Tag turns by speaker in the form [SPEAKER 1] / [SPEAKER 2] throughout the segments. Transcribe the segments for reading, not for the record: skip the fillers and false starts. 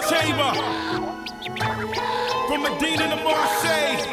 [SPEAKER 1] chamber. From Medina to Marseille.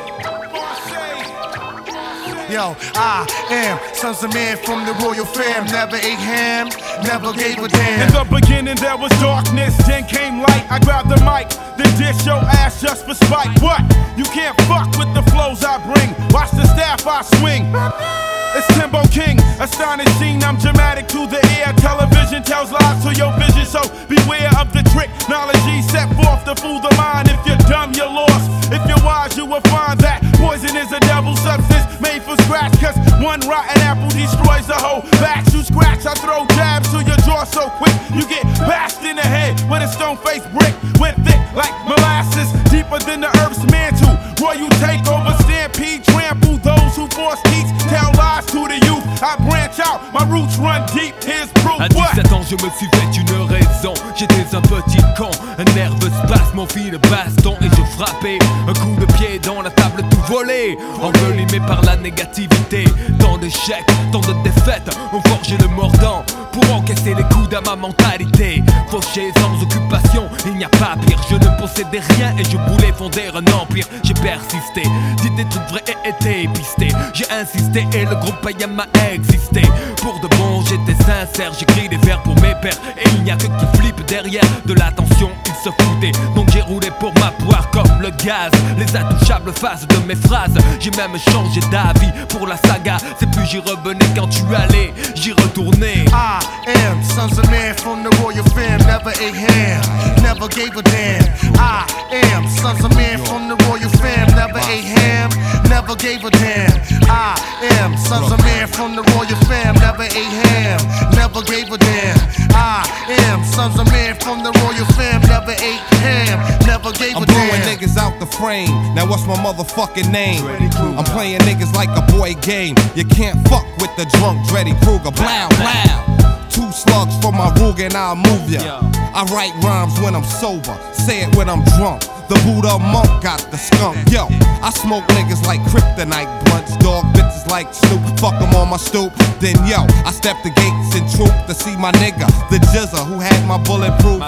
[SPEAKER 2] Yo, I am sons of man from the royal fam. Never ate ham, never gave a damn.
[SPEAKER 1] In the beginning there was darkness, then came light. I grabbed the mic, then dish your ass just for spite. What? You can't fuck with the flows I bring. Watch the staff I swing. It's Timbo King, astonishing, I'm dramatic to the ear. Television tells lies to your vision, so beware of the trick. Knowledge set forth to fool the mind. If you're dumb, you're lost. If you're wise, you will find that poison is a devil substance made for scratch. Cause one rotten apple destroys the whole batch. You scratch, I throw jabs to your jaw so quick. You get bashed in the head with a stone-faced brick. Went thick like molasses, deeper than the earth's mantle. Royal takeover, stampede, trample those who force teach. Tell lies to the youth, I branch out, my roots run deep, here's proof.
[SPEAKER 3] À 17 ans je me suis fait une raison. J'étais un petit con, un nerveux spasme, mon fil de baston. Et je frappais un coup de pied dans la table tout volé. Envelimé par la négativité. Tant d'échecs, tant de défaites ont forgé le mordant pour encaisser les coups à ma mentalité. Fauché sans occupation, il n'y a pas pire. Je ne possédais rien et je voulais fonder un empire. J'ai persisté, dit des trucs vrais et été pisté. J'ai insisté et le groupe Payam m'a existé. Pour de bon j'étais sincère, j'écris des vers pour mes pères. Et il n'y a que qui flippe derrière de l'attention, ils se foutaient. Donc j'ai roulé pour ma poire comme le gaz. Les intouchables faces de mes phrases. J'ai même changé d'avis pour la saga. C'est plus j'y revenais quand tu allais, j'y retournais.
[SPEAKER 2] I am sons of man from the royal fam. Never ate ham, never gave a damn. I am sons of man from the royal fam. Never ate ham, never gave a damn. I am sons of man from the royal fam. Never ate ham, never gave a damn. I am sons of man from the royal fam. Never ate ham, never gave a damn.
[SPEAKER 4] I'm blowing niggas out the frame. Now what's my motherfucking name? I'm playing niggas like a boy game. You can't fuck with the drunk Dreddy Kruger. Blow, blow. 2 slugs for my Ruger and I'll move ya. I write rhymes when I'm sober, say it when I'm drunk. The Buddha monk got the skunk. Yo, I smoke niggas like kryptonite blunts. Dog bitches like Snoop, fuck 'em on my stoop. Then yo, I step the gates in troop to see my nigga, the Jizza, who had my bulletproof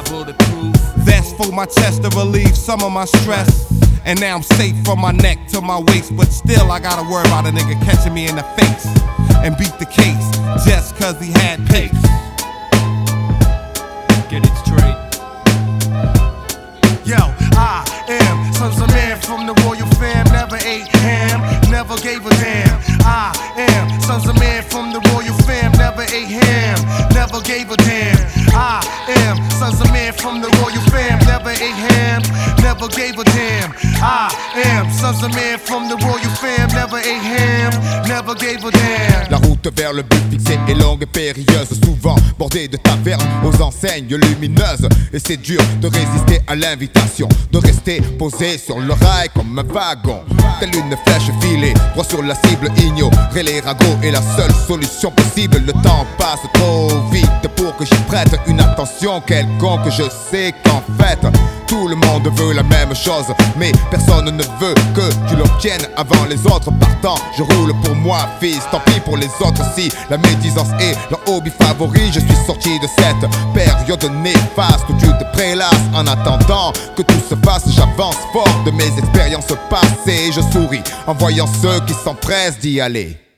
[SPEAKER 4] vest for my chest to relieve some of my stress. And now I'm safe from my neck to my waist. But still I gotta worry about a nigga catching me in the face and beat the case just cause he had pace.
[SPEAKER 3] Get it straight.
[SPEAKER 2] Yo, I am sons of man from the royal fam. Never ate ham, never gave a damn. I am sons of man from the royal fam. Never ate ham, never gave a damn. I am sons of man from the royal fam. Never ate ham, never gave a damn. I am sons of man from the royal fam. Never ate ham, never gave a damn.
[SPEAKER 5] La route vers le but fixé est longue et périlleuse, souvent bordée de tavernes aux enseignes lumineuses. Et c'est dur de résister à l'invitation, de rester posé sur le rail comme un wagon. Telle une flèche filée, droit sur la cible, ignorer les ragots est la seule solution possible. Le temps passe trop vite pour que j'y prête une attention quelconque. Je sais qu'en fait, tout le monde veut la même chose, mais personne ne veut que tu l'obtiennes avant les autres. Partant, je roule pour moi, fils, tant pis pour les autres. Si la médisance est leur hobby favori, je suis sorti de cette période néfaste où tu te prélasses. En attendant que tout se fasse, j'avance fort de mes expériences passées. Je souris en voyant ceux qui s'empressent d'y aller.